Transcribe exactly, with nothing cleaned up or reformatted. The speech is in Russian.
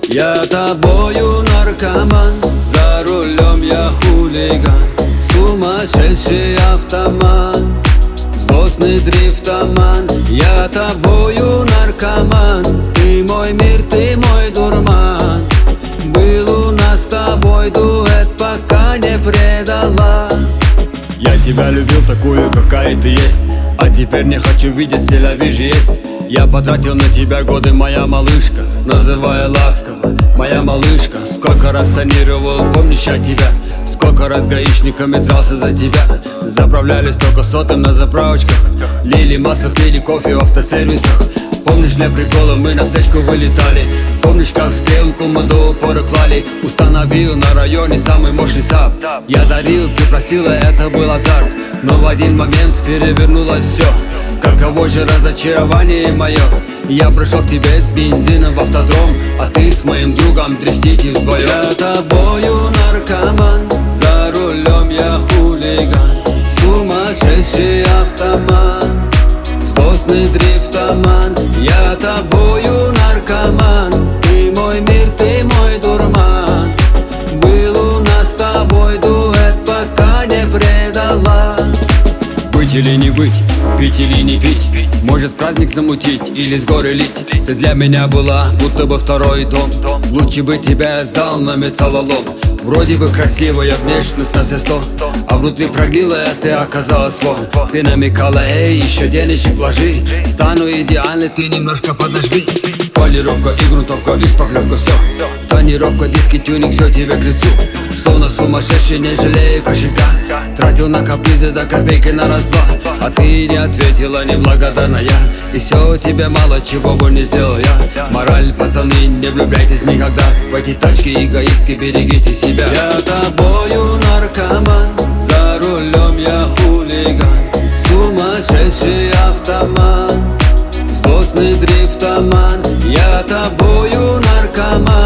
Я тобою наркоман, за рулем я хулиган, сумасшедший автомат, злостный дрифтоман. Я тобою наркоман, ты мой мир, ты мой дурман. Был у нас с тобой дуэт, пока не предала. Я тебя любил такую, какая ты есть, а теперь не хочу видеть, селя вижу есть. Я потратил на тебя годы, моя малышка, называя ласково, моя малышка. Сколько раз тонировал, помнишь я тебя, сколько раз гаишниками дрался за тебя. Заправлялись только сотым на заправочках, лили масло, пили кофе в автосервисах. Помнишь, для прикола мы на встречку вылетали, помнишь, как стрелку мы до упора клали. Установил на районе самый мощный саб, я дарил, ты просила, это был азарт. Но в один момент перевернулось все, каково же разочарование мое. Я пришел к тебе с бензином в автодром, а ты с моим другом дрифтите вдвоем. Я тобою наркоман, за рулем я хулиган, сумасшедший автомат, злостный дрифтоман. Я тобою наркоман, ты мой мир, ты мой дурман. Был у нас с тобой дуэт, пока не предала. Быть или не быть, пить или не пить, может праздник замутить или с горы лить. Ты для меня была будто бы второй дом, лучше бы тебя я сдал на металлолом. Вроде бы красивая внешность на все сто, а внутри прогнилая ты оказалась слон. Ты намекала, эй, еще денежек вложи, стану идеальной, ты немножко подожди. Полировка и грунтовка и шпаклевка, все, тонировка, диски, тюнинг, все тебе к лицу. Словно сумасшедший, не жалея кошелька, тратил на капризы до копейки на раз-два. А ты не ответила, неблагодарная, и все тебе мало, чего бы не сделал я. Мораль, пацаны, не влюбляйтесь никогда в эти тачки, эгоистки, берегите себя. Я тобою наркоман, за рулем я хулиган, сумасшедший автомат, злостный дрифтоман. Я тобою наркоман,